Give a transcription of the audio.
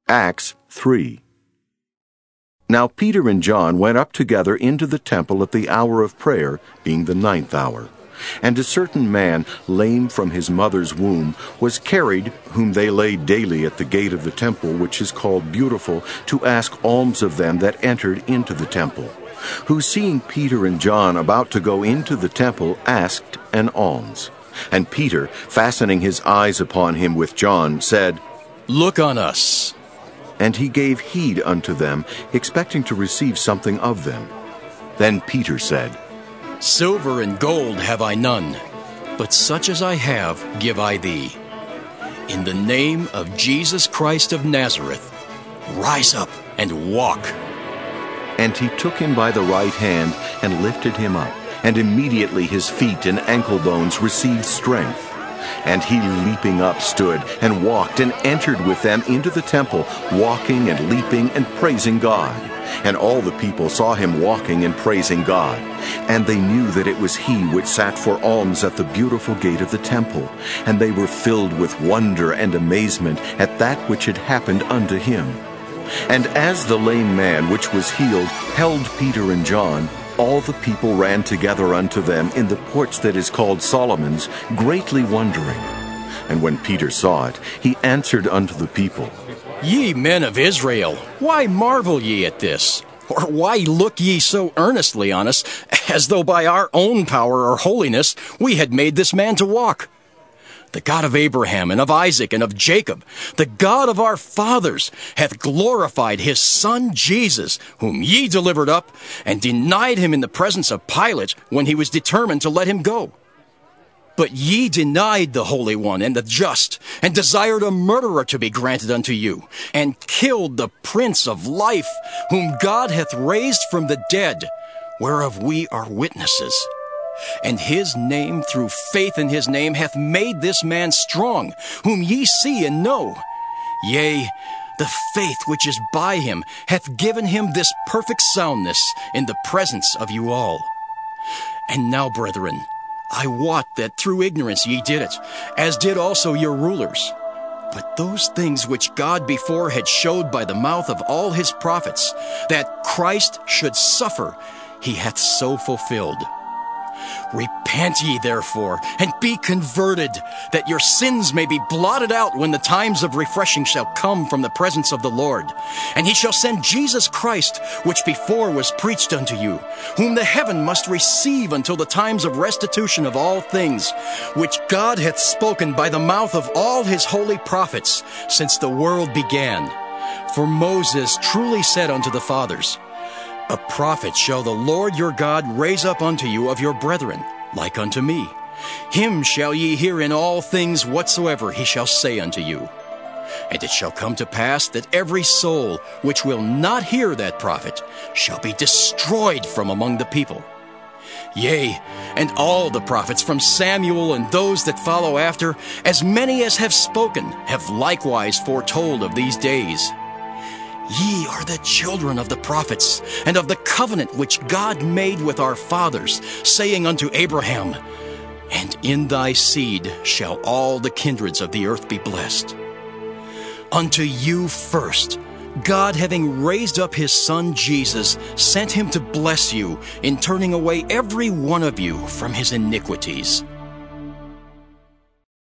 Acts 3. Now Peter and John went up together into the temple at the hour of prayer, being the 9th hour. And a certain man, lame from his mother's womb, was carried, whom they laid daily at the gate of the temple, which is called Beautiful, to ask alms of them that entered into the temple, who, seeing Peter and John about to go into the temple, asked an alms. And Peter, fastening his eyes upon him with John, said, "Look on us." And he gave heed unto them, expecting to receive something of them. Then Peter said, "Silver and gold have I none, but such as I have give I thee. In the name of Jesus Christ of Nazareth, rise up and walk." And he took him by the right hand and lifted him up. And immediately his feet and ankle bones received strength. And he, leaping up, stood and walked and entered with them into the temple, walking and leaping and praising God. And all the people saw him walking and praising God. And they knew that it was he which sat for alms at the Beautiful gate of the temple. And they were filled with wonder and amazement at that which had happened unto him. And as the lame man which was healed held Peter and John, all the people ran together unto them in the porch that is called Solomon's, greatly wondering. And when Peter saw it, he answered unto the people, "Ye men of Israel, why marvel ye at this? Or why look ye so earnestly on us, as though by our own power or holiness we had made this man to walk? The God of Abraham and of Isaac and of Jacob, the God of our fathers, hath glorified his Son Jesus, whom ye delivered up, and denied him in the presence of Pilate when he was determined to let him go. But ye denied the Holy One and the Just, and desired a murderer to be granted unto you, and killed the Prince of Life, whom God hath raised from the dead, whereof we are witnesses. And his name, through faith in his name, hath made this man strong, whom ye see and know. Yea, the faith which is by him hath given him this perfect soundness in the presence of you all. And now, brethren, I wot that through ignorance ye did it, as did also your rulers. But those things which God before had showed by the mouth of all his prophets, that Christ should suffer, he hath so fulfilled. Repent ye therefore, and be converted, that your sins may be blotted out when the times of refreshing shall come from the presence of the Lord. And he shall send Jesus Christ, which before was preached unto you, whom the heaven must receive until the times of restitution of all things, which God hath spoken by the mouth of all his holy prophets, since the world began. For Moses truly said unto the fathers, A prophet shall the Lord your God raise up unto you of your brethren, like unto me. Him shall ye hear in all things whatsoever he shall say unto you. And it shall come to pass that every soul which will not hear that prophet shall be destroyed from among the people. Yea, and all the prophets from Samuel and those that follow after, as many as have spoken, have likewise foretold of these days. Ye are the children of the prophets, and of the covenant which God made with our fathers, saying unto Abraham, And in thy seed shall all the kindreds of the earth be blessed. Unto you first, God, having raised up his Son Jesus, sent him to bless you, in turning away every one of you from his iniquities.